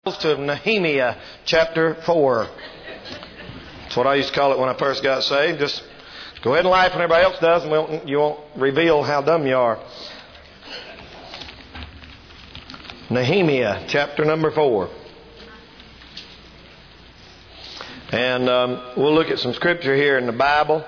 To Nehemiah chapter 4. That's what I used to call it when I first got saved. Just go ahead and laugh when everybody else does, and you won't reveal how dumb you are. Nehemiah chapter number 4. And we'll look at some scripture here in the Bible.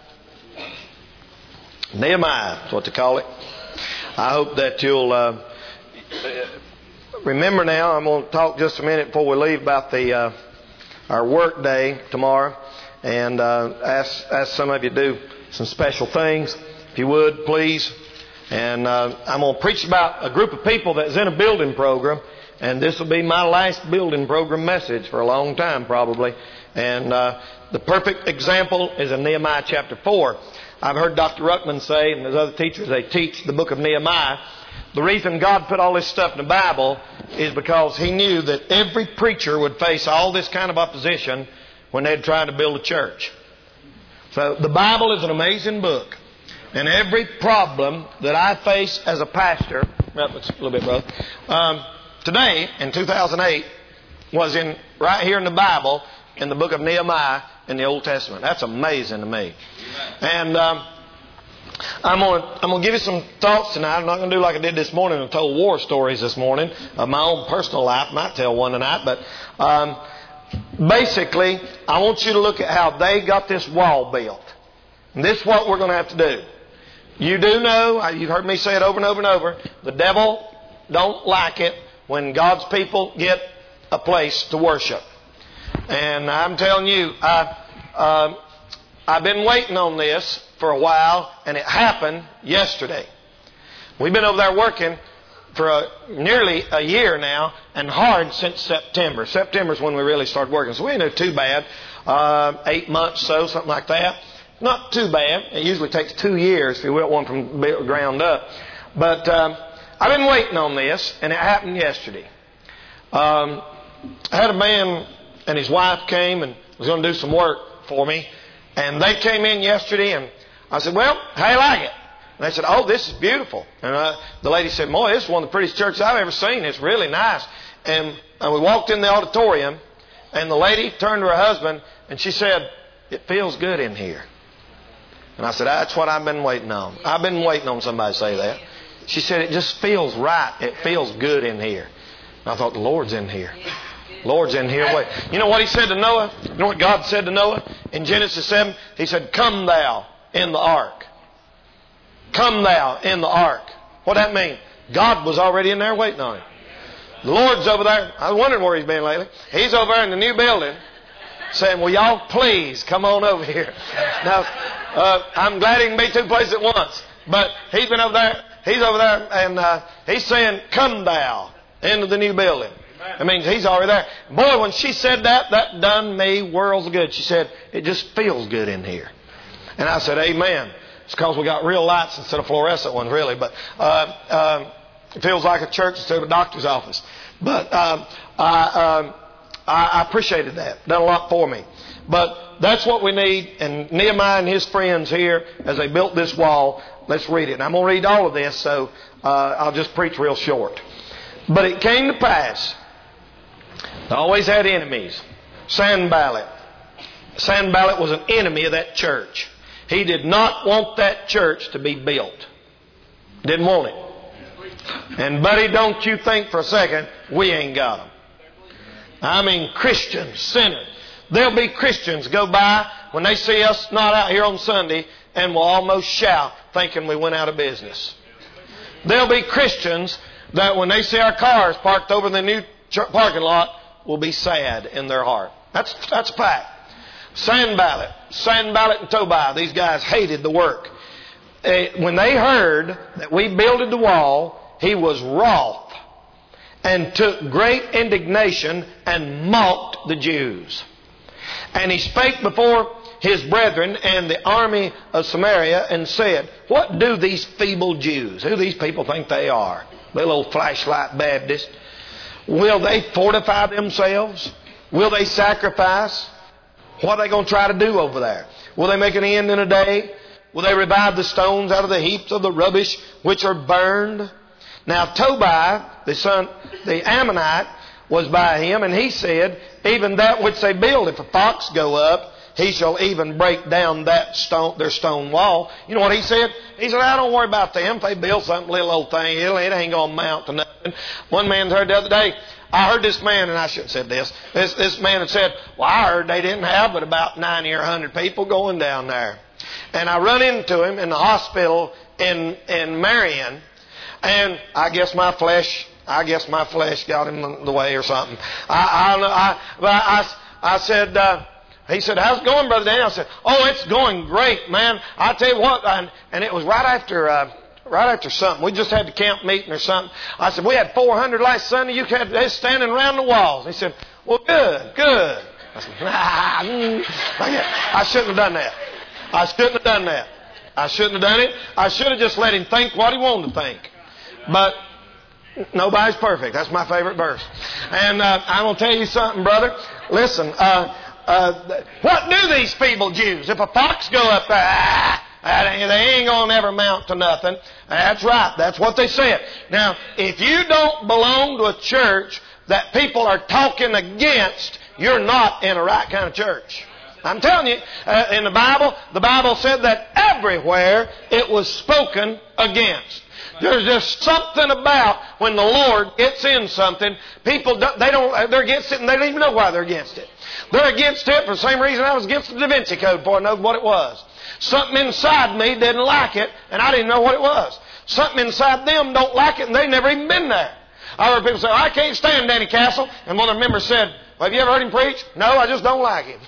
Nehemiah is what they call it. I hope that you'll remember now. I'm going to talk just a minute before we leave about our work day tomorrow, and ask some of you to do some special things, if you would, please. And I'm going to preach about a group of people that's in a building program, and this will be my last building program message for a long time, probably. And the perfect example is in Nehemiah chapter 4. I've heard Dr. Ruckman say, and there's other teachers, they teach the book of Nehemiah. The reason God put all this stuff in the Bible is because He knew that every preacher would face all this kind of opposition when they'd try to build a church. So the Bible is an amazing book. And every problem that I face as a pastor, a little bit, brother, today in 2008 was right here in the Bible in the book of Nehemiah in the Old Testament. That's amazing to me. And I'm going to give you some thoughts tonight. I'm not going to do like I did this morning and told war stories this morning of my own personal life. I might tell one tonight, but basically, I want you to look at how they got this wall built. And this is what we're going to have to do. You do know, you've heard me say it over and over and over, the devil don't like it when God's people get a place to worship. And I'm telling you, I've been waiting on this for a while, and it happened yesterday. We've been over there working for nearly a year now, and hard since September. September's when we really started working, so we ain't no too bad. 8 months, something like that. Not too bad. It usually takes 2 years if you build one from ground up. But I've been waiting on this, and it happened yesterday. I had a man and his wife came and was going to do some work for me, and they came in yesterday, and I said, well, how you like it? And they said, oh, this is beautiful. And the lady said, boy, this is one of the prettiest churches I've ever seen. It's really nice. And we walked in the auditorium, and the lady turned to her husband, and she said, it feels good in here. And I said, that's what I've been waiting on. I've been waiting on somebody to say that. She said, it just feels right. It feels good in here. And I thought, the Lord's in here. Lord's in here. Wait. You know what He said to Noah? You know what God said to Noah in Genesis 7? He said, come thou in the ark. Come thou in the ark. What that mean? God was already in there waiting on him. The Lord's over there. I was wondering where He's been lately. He's over there in the new building saying, will y'all please come on over here. Now, I'm glad He can be two places at once. But He's been over there. He's over there and He's saying, come thou into the new building. That means He's already there. Boy, when she said that done me worlds of good. She said, it just feels good in here. And I said, amen. It's because we got real lights instead of fluorescent ones, really. But it feels like a church instead of a doctor's office. But I appreciated that. Done a lot for me. But that's what we need. And Nehemiah and his friends here, as they built this wall, let's read it. And I'm going to read all of this, so I'll just preach real short. But it came to pass, they always had enemies. Sanballat. Sanballat was an enemy of that church. He did not want that church to be built. Didn't want it. And buddy, don't you think for a second we ain't got them. I mean Christians, sinners. There'll be Christians go by when they see us not out here on Sunday and will almost shout thinking we went out of business. There'll be Christians that when they see our cars parked over in the new parking lot will be sad in their heart. That's a fact. Sanballat and Tobiah, these guys hated the work. When they heard that we builded the wall, he was wroth and took great indignation and mocked the Jews. And he spake before his brethren and the army of Samaria and said, what do these feeble Jews, who do these people think they are? Little old flashlight Baptists. Will they fortify themselves? Will they sacrifice? What are they going to try to do over there? Will they make an end in a day? Will they revive the stones out of the heaps of the rubbish which are burned? Now Tobiah, the Ammonite, was by him, and he said, even that which they build, if a fox go up, he shall even break down that stone, their stone wall. You know what he said? He said, I don't worry about them. If they build something, little old thing, it ain't going to amount to nothing. One man heard the other day, I heard this man, and I shouldn't have said this. This man had said, well, I heard they didn't have but about 90 or 100 people going down there. And I run into him in the hospital in Marion, and I guess my flesh got in the way or something. I said, he said, how's it going, Brother Daniel? I said, oh, it's going great, man. I tell you what, and it was right after something. We just had the camp meeting or something. I said, we had 400 last Sunday. You had they standing around the walls. He said, well, good. I said, I shouldn't have done that. I shouldn't have done it. I should have just let him think what he wanted to think. But nobody's perfect. That's my favorite verse. And I'm going to tell you something, brother. Listen, what do these feeble Jews? If a fox go up there, they ain't going to ever amount to nothing. That's right. That's what they said. Now, if you don't belong to a church that people are talking against, you're not in a right kind of church. I'm telling you, in the Bible said that everywhere it was spoken against. There's just something about when the Lord gets in something, people they're against it and they don't even know why they're against it. They're against it for the same reason I was against the Da Vinci Code before I knew what it was. Something inside me didn't like it, and I didn't know what it was. Something inside them don't like it, and they've never even been there. I heard people say, I can't stand Danny Castle. And one of the members said, well, have you ever heard him preach? No, I just don't like him.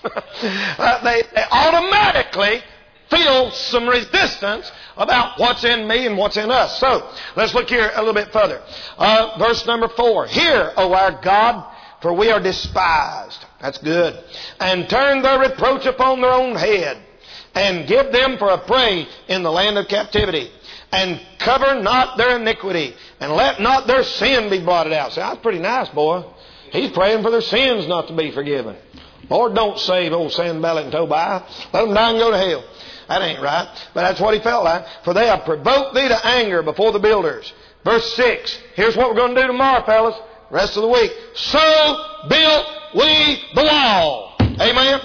They automatically feel some resistance about what's in me and what's in us. So, let's look here a little bit further. Verse number 4. Hear, O our God, for we are despised. That's good. And turn their reproach upon their own head, and give them for a prey in the land of captivity. And cover not their iniquity, and let not their sin be blotted out. See, that's pretty nice, boy. He's praying for their sins not to be forgiven. Lord, don't save old Sanballat and Tobiah. Let them die and go to hell. That ain't right. But that's what he felt like. For they have provoked thee to anger before the builders. Verse 6. Here's what we're going to do tomorrow, fellas. Rest of the week. So built we the wall. Amen.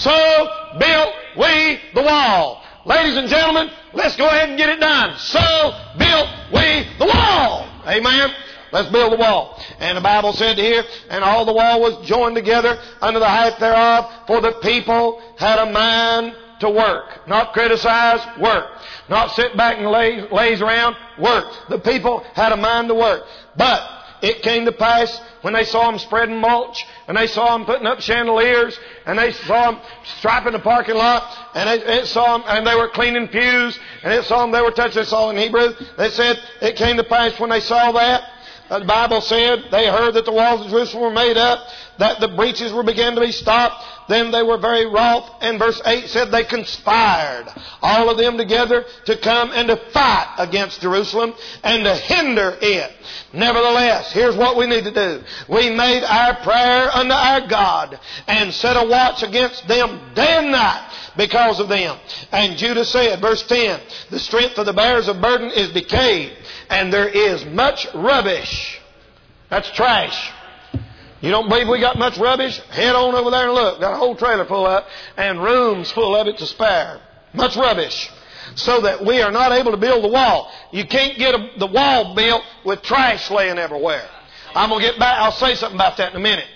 So built we the wall. Ladies and gentlemen, let's go ahead and get it done. So built we the wall. Amen. Let's build the wall. And the Bible said here, and all the wall was joined together under the height thereof, for the people had a mind to work. Not criticize, work. Not sit back and laze around, work. The people had a mind to work. But it came to pass when they saw them spreading mulch, and they saw them putting up chandeliers, and they saw them striping the parking lot, and it saw them, and they were cleaning pews, and it saw them, they were touching, it's all in Hebrew. They said, it came to pass when they saw that, the Bible said they heard that the walls of Jerusalem were made up, that the breaches were began to be stopped. Then they were very wroth. And verse 8 said they conspired, all of them together, to come and to fight against Jerusalem and to hinder it. Nevertheless, here's what we need to do. We made our prayer unto our God and set a watch against them day and night because of them. And Judah said, verse 10, the strength of the bearers of burden is decayed, and there is much rubbish. That's trash. You don't believe we got much rubbish? Head on over there and look. Got a whole trailer full of it and rooms full of it to spare. Much rubbish. So that we are not able to build the wall. You can't get the wall built with trash laying everywhere. I'm going to get back. I'll say something about that in a minute.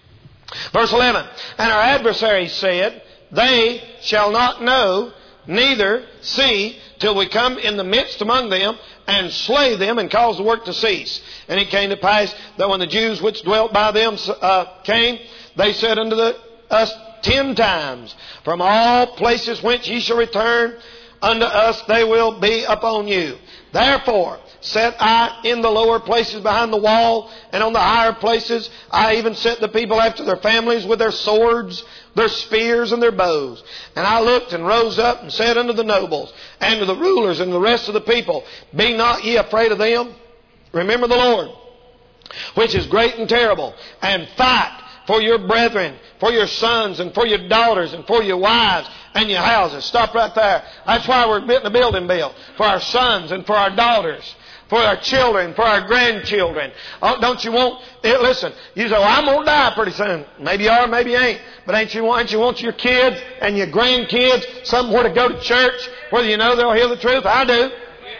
Verse 11. And our adversaries said, they shall not know, neither see, till we come in the midst among them and slay them and cause the work to cease. And it came to pass that when the Jews which dwelt by them came, they said unto us 10 times, from all places whence ye shall return unto us, they will be upon you. Therefore set I in the lower places behind the wall, and on the higher places I even set the people after their families with their swords, their spears, and their bows. And I looked and rose up and said unto the nobles and to the rulers and the rest of the people, be not ye afraid of them. Remember the Lord, which is great and terrible, and fight for your brethren, for your sons and for your daughters and for your wives and your houses. Stop right there. That's why we're getting a building built. For our sons and for our daughters. for our children, for our grandchildren. Oh, don't you want, listen, you say, well, I'm going to die pretty soon. Maybe you are, maybe you ain't. But ain't you want your kids and your grandkids somewhere to go to church, whether you know they'll hear the truth? I do.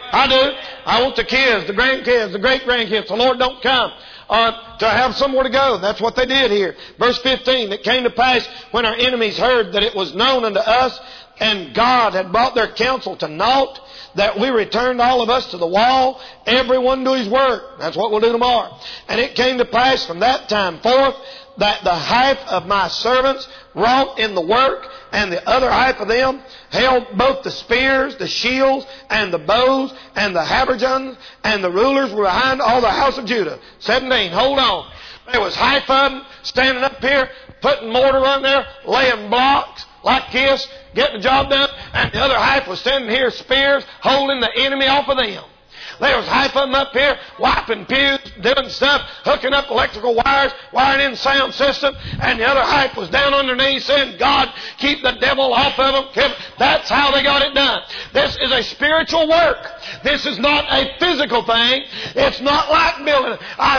I want the kids, the grandkids, the great-grandkids, the Lord don't come, to have somewhere to go. That's what they did here. Verse 15, it came to pass when our enemies heard that it was known unto us, and God had brought their counsel to naught, that we returned all of us to the wall, everyone to his work. That's what we'll do tomorrow. And it came to pass from that time forth that the half of my servants wrought in the work, and the other half of them held both the spears, the shields, and the bows, and the habergeons, and the rulers were behind all the house of Judah. 17, hold on. There was half of them standing up here, putting mortar on there, laying blocks like this, getting the job done, and the other half was standing here, spears, holding the enemy off of them. There was half of them up here wiping pews, doing stuff, hooking up electrical wires, wiring in sound system, and the other half was down underneath saying, God, keep the devil off of them. That's how they got it done. This is a spiritual work. This is not a physical thing. It's not like building.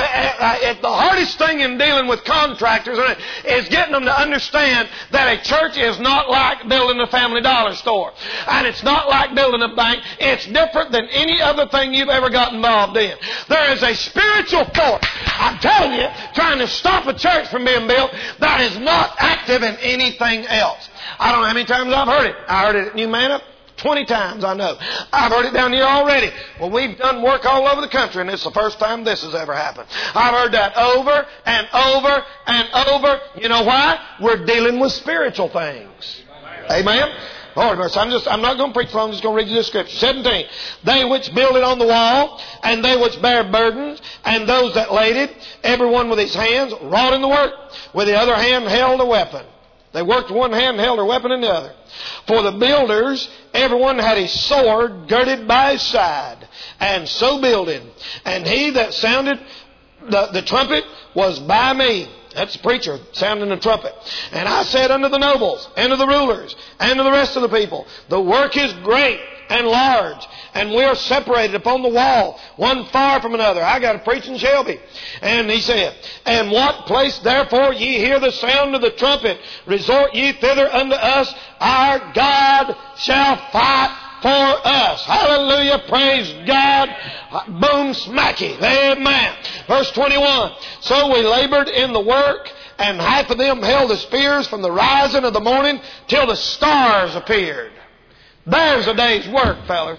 The hardest thing in dealing with contractors is getting them to understand that a church is not like building a Family Dollar store. And it's not like building a bank. It's different than any other thing you've ever got involved in. There is a spiritual force, I'm telling you, trying to stop a church from being built that is not active in anything else. I don't know how many times I've heard it. I heard it at New Manna 20 times, I know. I've heard it down here already. Well, we've done work all over the country, and it's the first time this has ever happened. I've heard that over and over and over. You know why? We're dealing with spiritual things. Amen? Lord mercy, I'm not going to preach long, I'm just going to read you this scripture. 17. They which build it on the wall, and they which bear burdens, and those that laid it, everyone with his hands wrought in the work, with the other hand held a weapon. They worked one hand and held their weapon in the other. For the builders, everyone had his sword girded by his side, and so builded. And he that sounded the trumpet was by me. That's the preacher sounding the trumpet. And I said unto the nobles, and to the rulers, and to the rest of the people, the work is great and large, and we are separated upon the wall, one far from another. I got to preach in Shelby. And he said, and what place therefore ye hear the sound of the trumpet, resort ye thither unto us, our God shall fight for us. Hallelujah. Praise God. Boom, smacky. Amen. Verse 21. So we labored in the work, and half of them held the spears from the rising of the morning till the stars appeared. There's a day's work, fellas.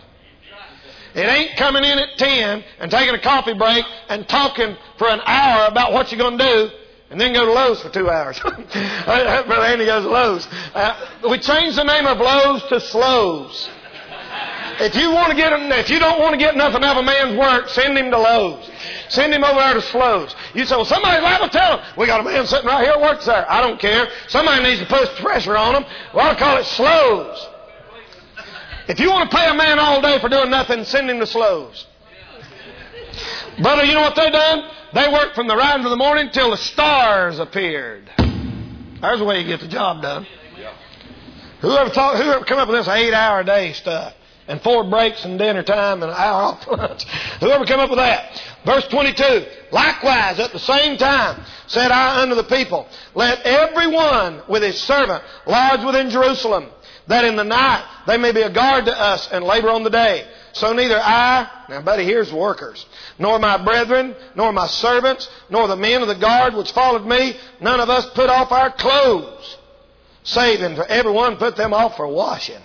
It ain't coming in at 10 and taking a coffee break and talking for an hour about what you're going to do, and then go to Lowe's for 2 hours. Brother Andy goes to Lowe's. We changed the name of Lowe's to Slows. If you don't want to get nothing out of a man's work, send him to Lowe's. Send him over there to Slows. You say, well, somebody's liable to tell him. We got a man sitting right here that works there. I don't care. Somebody needs to put pressure on him. Well, I'll call it Slows. If you want to pay a man all day for doing nothing, send him to Slows. Brother, you know what they done? They worked from the rising of the morning till the stars appeared. There's the way you get the job done. Whoever come up with this 8-hour day stuff, and 4 breaks and dinner time and an hour off lunch? Whoever come up with that? Verse 22. Likewise, at the same time, said I unto the people, let every one with his servant lodge within Jerusalem, that in the night they may be a guard to us and labor on the day. So neither I, now buddy, here's workers, nor my brethren, nor my servants, nor the men of the guard which followed me, none of us put off our clothes, saving for everyone put them off for washing.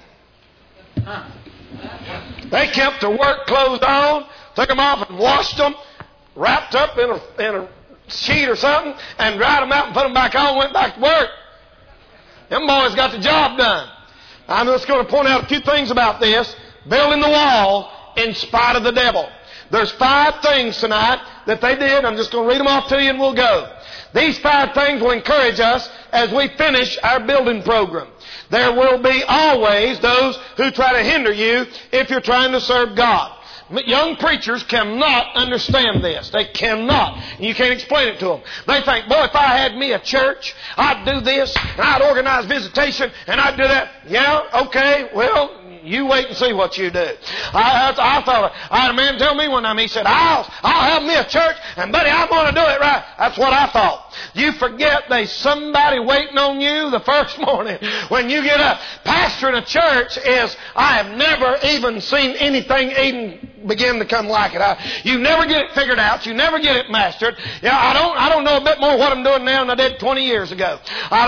They kept their work clothes on, took them off and washed them, wrapped up in a sheet or something, and dried them out and put them back on and went back to work. Them boys got the job done. I'm just going to point out a few things about this. Building the wall in spite of the devil. There's 5 things tonight that they did. I'm just going to read them off to you and we'll go. These 5 things will encourage us as we finish our building program. There will be always those who try to hinder you if you're trying to serve God. Young preachers cannot understand this. They cannot. You can't explain it to them. They think, boy, if I had me a church, I'd do this, and I'd organize visitation, and I'd do that. Yeah, okay, well, You wait and see what you do. I thought, I had a man tell me one time, he said, I'll have me a church, and buddy, I'm going to do it right. That's what I thought. You forget there's somebody waiting on you the first morning when you get up. Pastoring a church is, I have never even seen anything even begin to come like it. You never get it figured out. You never get it mastered. Yeah, I don't know a bit more what I'm doing now than I did 20 years ago.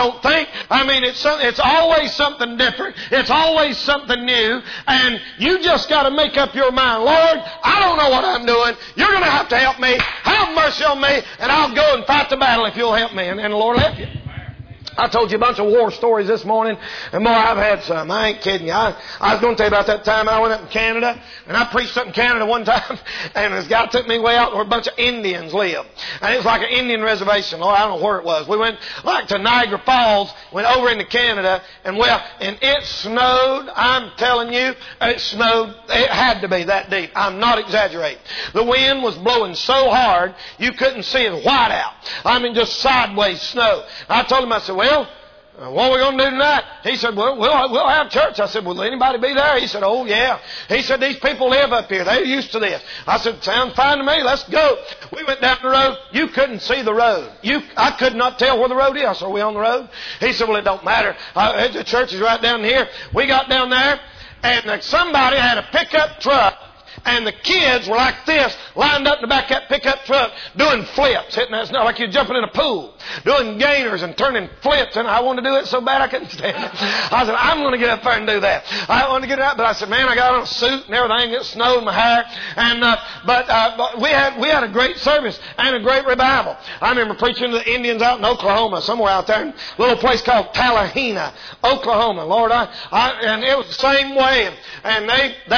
It's always something different. It's always something new. And you just got to make up your mind, Lord, I don't know what I'm doing. You're going to have to help me. Have mercy on me, and I'll go and fight the battle if you'll help me. And the Lord will help you. I told you a bunch of war stories this morning, and boy, I've had some. I ain't kidding you. I was going to tell you about that time I went up in Canada, and I preached up in Canada one time, and this guy took me way out where a bunch of Indians live. And it was like an Indian reservation. Oh, I don't know where it was. We went like to Niagara Falls, went over into Canada, and it snowed. I'm telling you, it snowed. It had to be that deep. I'm not exaggerating. The wind was blowing so hard, you couldn't see it white out. I mean, just sideways snow. I told him, I said, well, what are we going to do tonight? He said, well, we'll have church. I said, will anybody be there? He said, oh, yeah. He said, these people live up here. They're used to this. I said, sounds fine to me. Let's go. We went down the road. You couldn't see the road. I could not tell where the road is. I said, are we on the road? He said, well, it don't matter. The church is right down here. We got down there, and somebody had a pickup truck. And the kids were like this, lined up in the back of that pickup truck, doing flips, hitting that snow like you're jumping in a pool, doing gainers and turning flips. And I wanted to do it so bad I couldn't stand it. I said, I'm going to get up there and do that. I wanted to get it out, but I said, man, I got on a suit and everything. It snowed in my hair. And but we had a great service and a great revival. I remember preaching to the Indians out in Oklahoma, somewhere out there, in a little place called Tallahena, Oklahoma. Lord, and it was the same way. And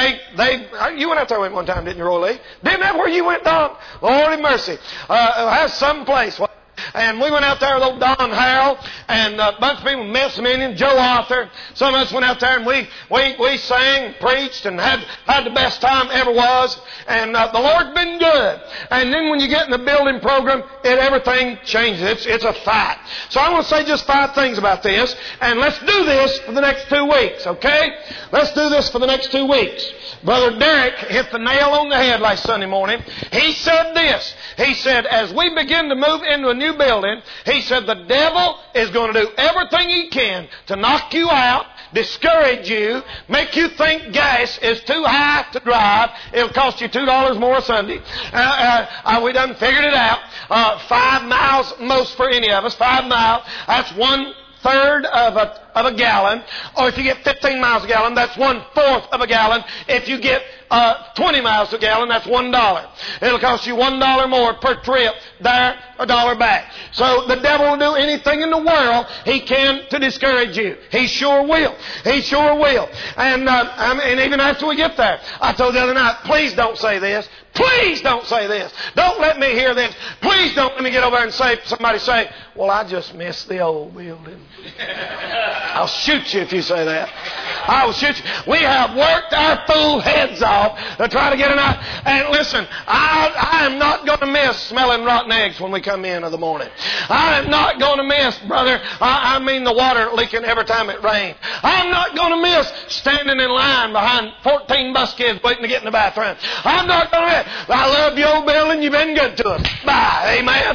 you went out there one time, didn't you, Roy Lee? Didn't that where you went, Don? Lord have mercy. Have some place. And we went out there with old Don Harrell and a bunch of people met some Indians, Joe Arthur. Some of us went out there and we sang, preached, and had the best time ever was. And the Lord's been good. And then when you get in the building program, everything changes. It's a fight. So I want to say just 5 things about this. And let's do this for the next 2 weeks, okay? Let's do this for the next 2 weeks. Brother Derek hit the nail on the head last Sunday morning. He said this. He said, as we begin to move into a new building, he said the devil is going to do everything he can to knock you out, discourage you, make you think gas is too high to drive. It'll cost you $2 more a Sunday. We done figured it out. 5 miles most for any of us. 5 miles. That's 1/3 of a gallon. Or if you get 15 miles a gallon, that's 1/4 of a gallon. If you get 20 miles a gallon, that's $1. It'll cost you $1 more per trip there, $1 back. So the devil will do anything in the world he can to discourage you. He sure will. He sure will. And even after we get there, I told the other night, please don't say this. Please don't say this. Don't let me hear this. Please don't let me get over there and somebody say, well, I just missed the old building. I'll shoot you if you say that. I will shoot you. We have worked our fool heads off to try to get an eye. And listen, I am not going to miss smelling rotten eggs when we come in the morning. I am not going to miss, brother, the water leaking every time it rains. I'm not going to miss standing in line behind 14 bus kids waiting to get in the bathroom. I'm not going to miss. I love your old building. You've been good to us. Bye. Amen.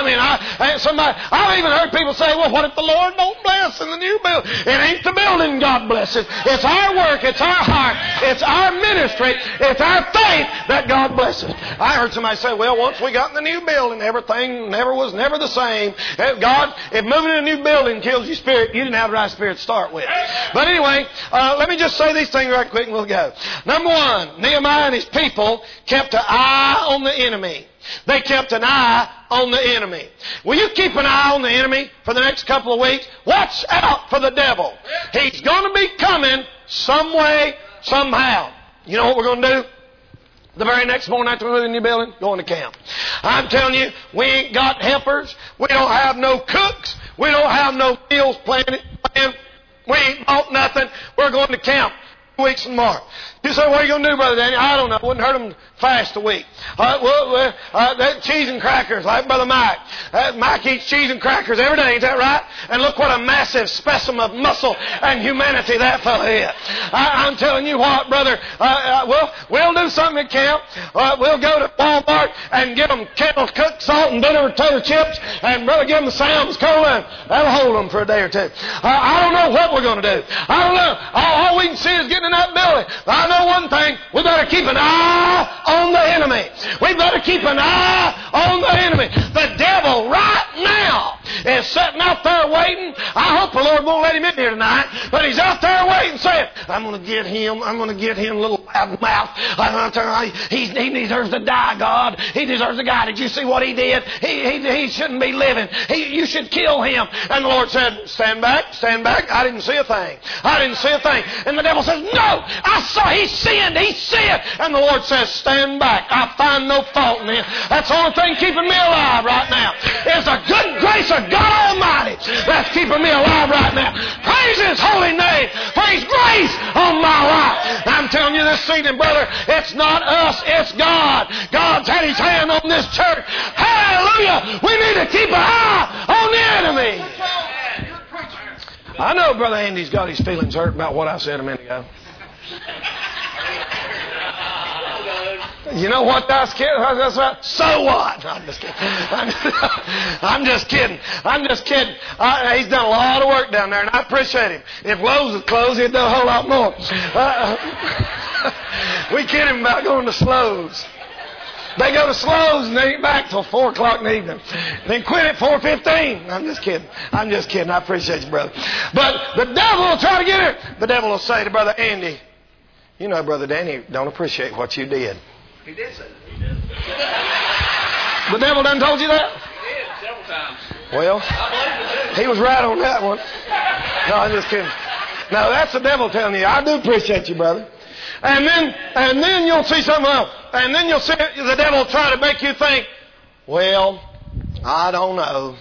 I've even heard people say, well, what if the Lord don't bless in the new building? It ain't the building God blesses. It's our work. It's our heart. It's our ministry. It's our faith that God blesses. I heard somebody say, well, once we got in the new building, everything was never the same. God, if moving in a new building kills your spirit, you didn't have the right spirit to start with. But anyway, let me just say these things right quick and we'll go. Number 1, Nehemiah and his people kept an eye on the enemy. They kept an eye on the enemy. Will you keep an eye on the enemy for the next couple of weeks? Watch out for the devil. He's going to be coming some way, somehow. You know what we're going to do? The very next morning after we move in the new building, going to camp. I'm telling you, we ain't got helpers. We don't have no cooks. We don't have no meals planned. We ain't bought nothing. We're going to camp. weeks in March. You say, what are you going to do, Brother Danny? I don't know. It wouldn't hurt them fast a week. That cheese and crackers, like Brother Mike. Mike eats cheese and crackers every day, is that right? And look what a massive specimen of muscle and humanity that fellow is. I'm telling you what, brother, we'll do something at camp. We'll go to Walmart and give them kettle cooked salt and bitter potato chips, and brother, give them Sam's Cola, and that'll hold them for a day or two. I don't know what we're going to do. I don't know. All we can see is getting in that building. I know one thing. We better keep an eye on the enemy. We better keep an eye on the enemy. The devil right now is sitting out there waiting. I hope the Lord won't let him in here tonight, but he's out there waiting, saying, I'm going to get him. I'm going to get him, little loud mouth. He deserves to die, God. He deserves to die. Did you see what he did? He shouldn't be living. You should kill him. And the Lord said, stand back, stand back. I didn't see a thing. I didn't see a thing. And the devil says, no, I saw he sinned. He sinned. And the Lord says, stand back. I find no fault in him. That's the only thing keeping me alive right now. It's the good grace of God Almighty that's keeping me alive right now. Praise His holy name for His grace on my life. I'm telling you this evening, brother, it's not us, it's God. God's had His hand on this church. Hallelujah! We need to keep an eye on the enemy. I know Brother Andy's got his feelings hurt about what I said a minute ago. You know what? That's right. So what? I'm just kidding. I'm just kidding. I'm just kidding. He's done a lot of work down there, and I appreciate him. If Lowe's was closed, he'd do a whole lot more. We kid him about going to Slows. They go to Slows and they ain't back till 4 o'clock in the evening. Then quit at 4:15. I'm just kidding. I'm just kidding. I appreciate you, brother. But the devil will try to get her. The devil will say to Brother Andy, you know, Brother Danny don't appreciate what you did. He did say that. The devil done told you that? He did several times. Well, he was right on that one. No, I'm just kidding. No, that's the devil telling you. I do appreciate you, brother. And then you'll see something else. And then you'll see the devil try to make you think, well, I don't know.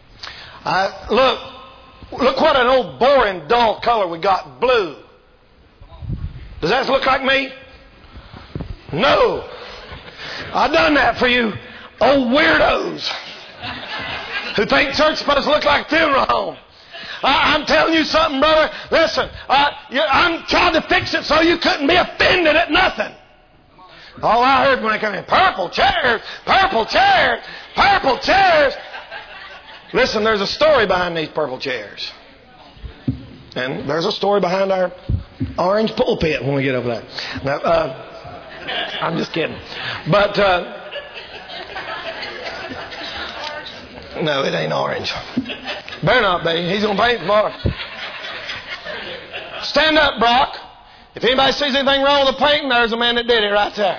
Look what an old boring, dull color we got, blue. Does that look like me? No. I've done that for you old weirdos who think church is supposed to look like a funeral home. I'm telling you something, brother. Listen, I'm trying to fix it so you couldn't be offended at nothing. All I heard when they came in, purple chairs, purple chairs, purple chairs. Listen, there's a story behind these purple chairs. And there's a story behind our orange pulpit when we get over there. Now, I'm just kidding. But, no, it ain't orange. Better not be. He's going to paint tomorrow. Stand up, Brock. If anybody sees anything wrong with the painting, there's a man that did it right there.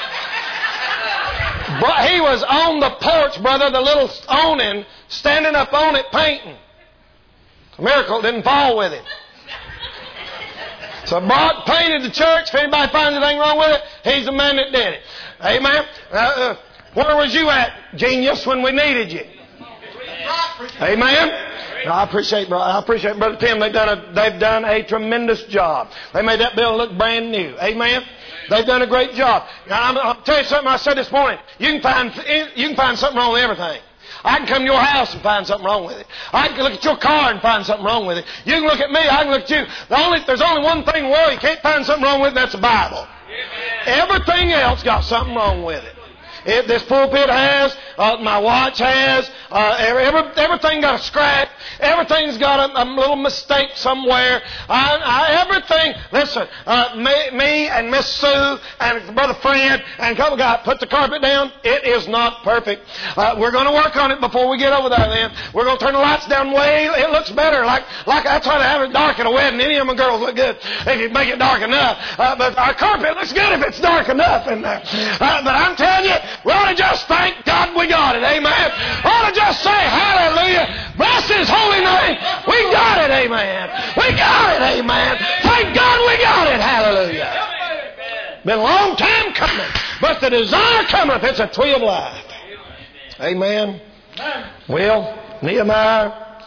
But he was on the porch, brother, the little awning, standing up on it, painting. A miracle didn't fall with him. So Brock painted the church. If anybody finds anything wrong with it, he's the man that did it. Amen. Where was you at, genius, when we needed you? Amen. I appreciate Brother Tim. They've done a tremendous job. They made that building look brand new. Amen. They've done a great job. Now, I'll tell you something I said this morning. You can find something wrong with everything. I can come to your house and find something wrong with it. I can look at your car and find something wrong with it. You can look at me, I can look at you. There's only one thing in the world you can't find something wrong with, and that's the Bible. Everything else got something wrong with it. This pulpit has, my watch has, everything got a scratch. Everything's got a little mistake somewhere. Everything, listen, me and Miss Sue and Brother Fred and a couple guys put the carpet down. It is not perfect. We're going to work on it before we get over there then. We're going to turn the lights down way. It looks better. Like that's why they have it dark at a wedding. Any of them girls look good if you make it dark enough. But our carpet looks good if it's dark enough in there. But I'm telling you, we ought to just thank God we got it. Amen. We ought to just say hallelujah. Bless His holy name. We got it. Amen. We got it. Amen. Thank God we got it. Hallelujah. Been a long time coming. But the desire cometh. It's a tree of life. Amen. Well, Nehemiah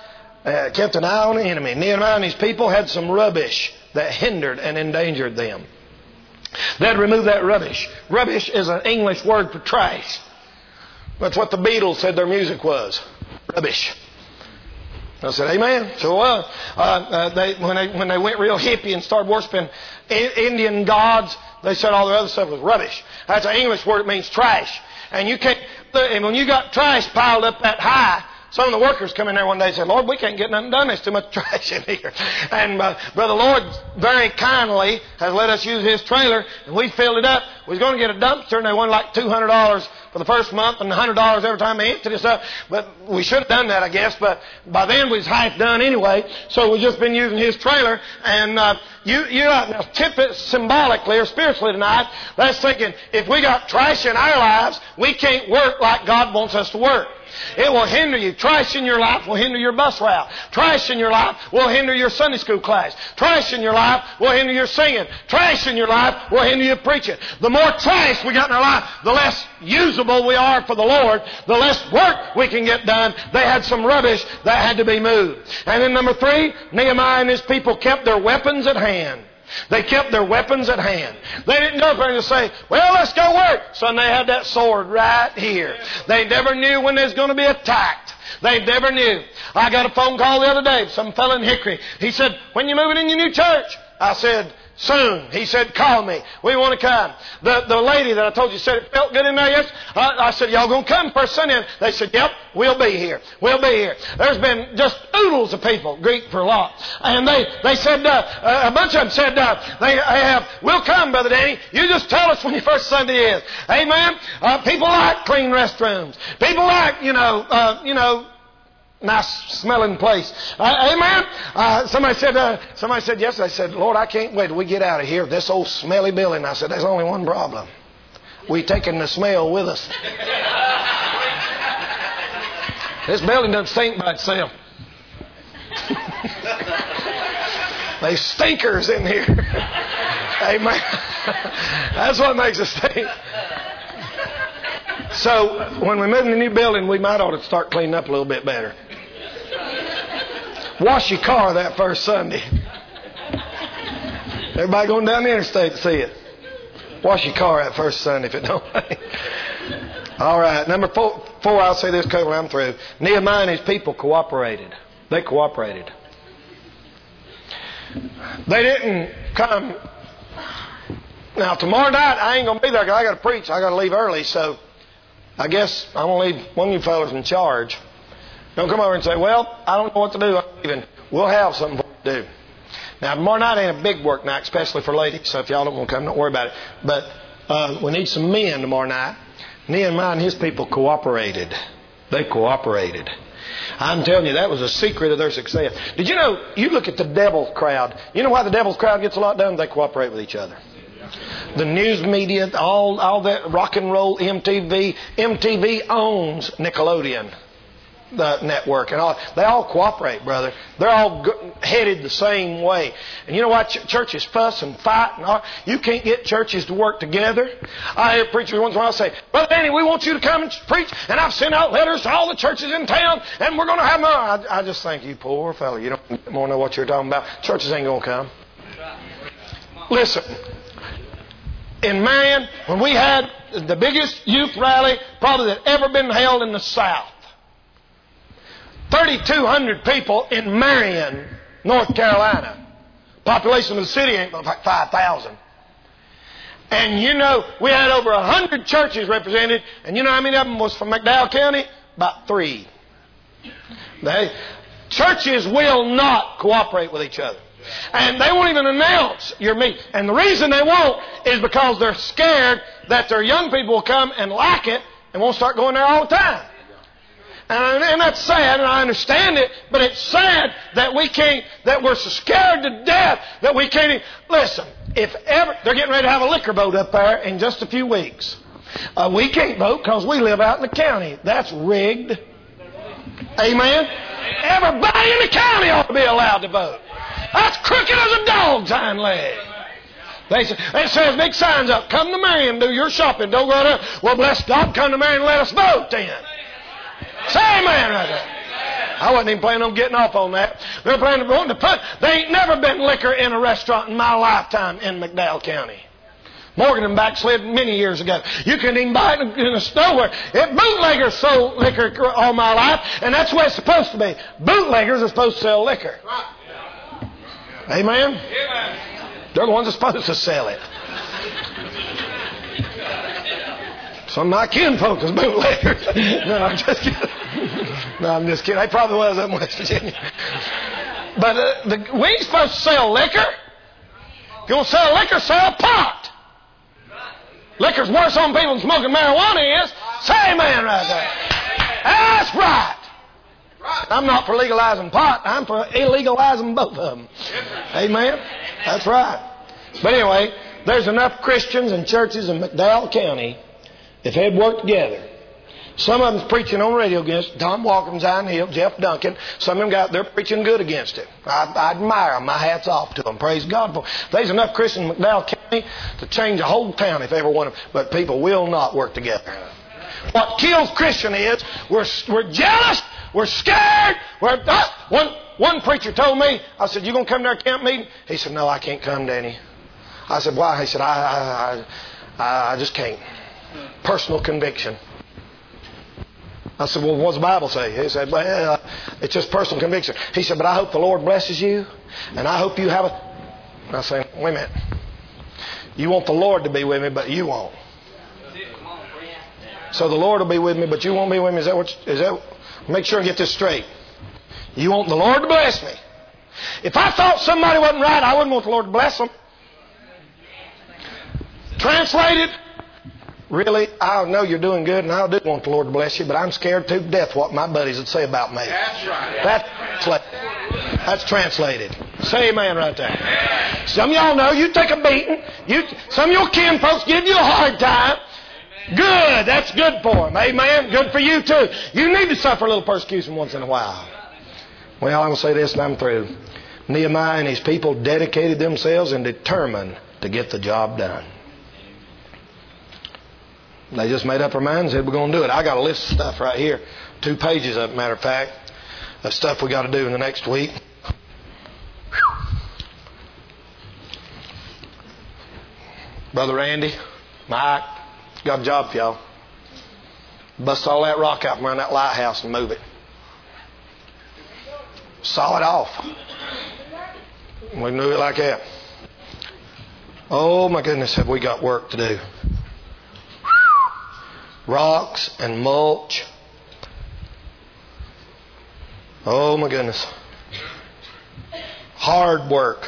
kept an eye on the enemy. Nehemiah and his people had some rubbish that hindered and endangered them. They'd remove that rubbish. Rubbish is an English word for trash. That's what the Beatles said their music was. Rubbish. I said, amen. So when they went real hippie and started worshiping Indian gods, they said all their other stuff was rubbish. That's an English word. It means trash. And you can't. And when you got trash piled up that high, some of the workers come in there one day and said, Lord, we can't get nothing done. There's too much trash in here. And Brother Lord very kindly has let us use his trailer, and we filled it up. We was going to get a dumpster, and they wanted like $200 for the first month and $100 every time they emptied it up. But we should have done that, I guess. But by then we was half done anyway. So we've just been using his trailer. And now tip it symbolically or spiritually tonight. That's thinking, if we got trash in our lives, we can't work like God wants us to work. It will hinder you. Trash in your life will hinder your bus route. Trash in your life will hinder your Sunday school class. Trash in your life will hinder your singing. Trash in your life will hinder your preaching. The more trash we got in our life, the less usable we are for the Lord, the less work we can get done. They had some rubbish that had to be moved. And then number 3, Nehemiah and his people kept their weapons at hand. They kept their weapons at hand. They didn't go up there and just say, well, let's go work. Son, they had that sword right here. They never knew when they was going to be attacked. They never knew. I got a phone call the other day. Some fellow in Hickory. He said, when you moving in your new church? I said, soon. He said, call me. We want to come. The lady that I told you said it felt good in there, yes? I said, y'all going to come first Sunday? They said, yep, we'll be here. We'll be here. There's been just oodles of people, Greek for a lot. And they said, a bunch of them said, they have, we'll come, Brother Danny. You just tell us when your first Sunday is. Amen? People like clean restrooms. People like, nice smelling place. Amen? Somebody said yesterday, I said, Lord, I can't wait till we get out of here. This old smelly building. I said, there's only one problem. We taking the smell with us. This building doesn't stink by itself. There's stinkers in here. Amen. That's what makes us stink. So when we move in the new building, we might ought to start cleaning up a little bit better. Wash your car that first Sunday. Everybody going down the interstate to see it. Wash your car that first Sunday if it don't. All right, number 4, I'll say this quickly, I'm through. Nehemiah and his people cooperated. They cooperated. They didn't come. Now tomorrow night I ain't going to be there because I got to preach. I got to leave early, so I guess I'm going to leave one of you fellas in charge. Don't come over and say, well, I don't know what to do. I'm leaving. We'll have something for you to do. Now, tomorrow night ain't a big work night, especially for ladies. So if y'all don't want to come, don't worry about it. But we need some men tomorrow night. Nehemiah and his people cooperated. They cooperated. I'm telling you, that was a secret of their success. Did you know, you look at the devil's crowd. You know why the devil's crowd gets a lot done? They cooperate with each other. The news media, all that rock and roll, MTV. MTV owns Nickelodeon, the network, and all. They all cooperate, brother. They're all headed the same way. And you know why churches fuss and fight and all? You can't get churches to work together. I hear preachers once in a while say, Brother Danny, we want you to come and preach, and I've sent out letters to all the churches in town, and we're going to have more. I just think, you poor fellow, you don't want to know what you're talking about. Churches ain't going to come. Listen. In Marion, when we had the biggest youth rally probably that ever been held in the South, 3,200 people in Marion, North Carolina. Population of the city ain't but 5,000. And you know, we had over 100 churches represented, and you know how many of them was from McDowell County? About 3. Churches will not cooperate with each other. And they won't even announce your meeting. And the reason they won't is because they're scared that their young people will come and like it and won't start going there all the time. And that's sad, and I understand it, but it's sad that we're so scared to death that we can't even. Listen, if ever, they're getting ready to have a liquor boat up there in just a few weeks. We can't vote because we live out in the county. That's rigged. Amen? Everybody in the county ought to be allowed to vote. That's crooked as a dog's hind leg. It says big signs up, come to Marion, do your shopping. Don't go there. Well, bless God, come to Marion and let us vote then. Say amen right there. I wasn't even planning on getting off on that. They're planning on to put. There ain't never been liquor in a restaurant in my lifetime in McDowell County. Morgan and backslid many years ago. You couldn't even buy it in a store where bootleggers sold liquor all my life, and that's the way it's supposed to be. Bootleggers are supposed to sell liquor. Amen? They're the ones that's supposed to sell it. Some of my kinfolk is bootleggers. No, I'm just kidding. No, I'm just kidding. They probably was up in West Virginia. But we ain't supposed to sell liquor. If you want to sell liquor, sell pot. Liquor's worse on people than smoking marijuana is. Say amen right there. That's right. I'm not for legalizing pot. I'm for illegalizing both of them. Amen. That's right. But anyway, there's enough Christians and churches in McDowell County, if they'd work together. Some of them's preaching on radio against it. Tom Walker, Zion Hill, Jeff Duncan. Some of them they're preaching good against it. I admire them. My hat's off to them. Praise God for them. There's enough Christians in McDowell County to change a whole town if they ever want to. But people will not work together. What kills Christian is we're jealous, we're scared. One preacher told me, I said, you going to come to our camp meeting? He said, no, I can't come, Danny. I said, why? He said, I just can't. Personal conviction. I said, well, what's the Bible say? He said, well, it's just personal conviction. He said, but I hope the Lord blesses you, and I hope you have I said, wait a minute. You want the Lord to be with me, but you won't. So the Lord will be with me, but you won't be with me. Is that? Make sure I get this straight. You want the Lord to bless me. If I thought somebody wasn't right, I wouldn't want the Lord to bless them. Translated. Really, I know you're doing good, and I do want the Lord to bless you, but I'm scared to death what my buddies would say about me. That's right. That's translated. Say amen right there. Some of y'all know you take a beating. Some of your kin folks give you a hard time. Good. That's good for them. Amen. Good for you too. You need to suffer a little persecution once in a while. Well, I'm going to say this and I'm through. Nehemiah and his people dedicated themselves and determined to get the job done. They just made up their minds and said, we're going to do it. I got a list of stuff right here. 2 pages of it, matter of fact. Of stuff we got to do in the next week. Brother Randy, Mike, got a job for y'all. Bust all that rock out from around that lighthouse and move it. Saw it off. We can do it like that. Oh my goodness, have we got work to do. Rocks and mulch. Oh my goodness. Hard work.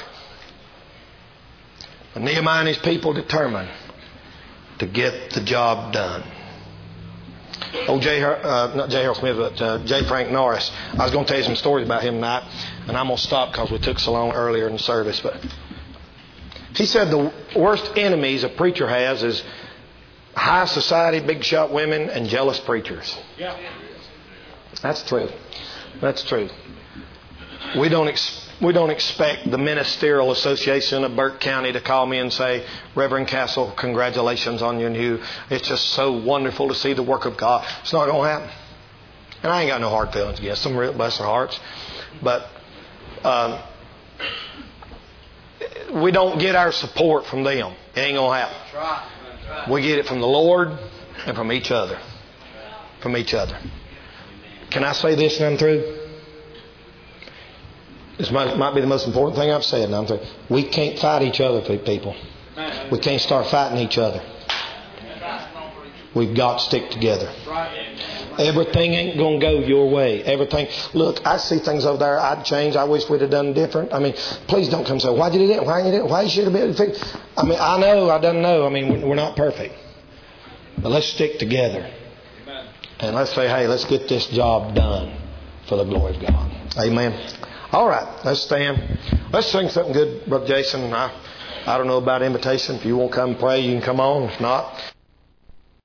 But Nehemiah and his people determined to get the job done. Not J. Harold Smith, but J. Frank Norris. I was going to tell you some stories about him tonight, and I'm going to stop because we took so long earlier in the service. But he said the worst enemies a preacher has is high society, big shot women, and jealous preachers. Yeah. That's true. That's true. We don't expect the Ministerial Association of Burke County to call me and say, Reverend Castle, congratulations on your new. It's just so wonderful to see the work of God. It's not going to happen. And I ain't got no hard feelings against them, bless their hearts. But we don't get our support from them. It ain't going to happen. We get it from the Lord and from each other. From each other. Can I say this and I'm through? This might be the most important thing I've said and I'm through. We can't fight each other, people. We can't start fighting each other. We've got to stick together. Everything ain't going to go your way. Everything. Look, I see things over there I'd change. I wish we'd have done different. I mean, please don't come and say, why'd you do that? Why you did it? Why you should have been? I mean, I know. I don't know. I mean, we're not perfect. But let's stick together. And let's say, hey, let's get this job done for the glory of God. Amen. All right. Let's stand. Let's sing something good, Brother Jason. I don't know about invitation. If you want to come pray, you can come on. If not...